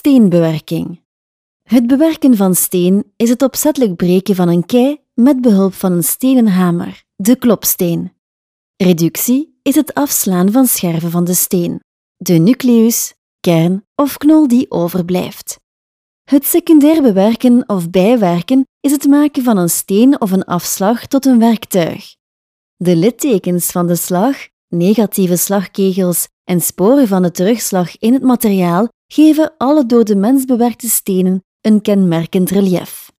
Steenbewerking. Het bewerken van steen is het opzettelijk breken van een kei met behulp van een stenen hamer, de klopsteen. Reductie is het afslaan van scherven van de steen, de nucleus, kern of knol die overblijft. Het secundair bewerken of bijwerken is het maken van een steen of een afslag tot een werktuig. De littekens van de slag, negatieve slagkegels en sporen van de terugslag in het materiaal geven alle door de mens bewerkte stenen een kenmerkend relief.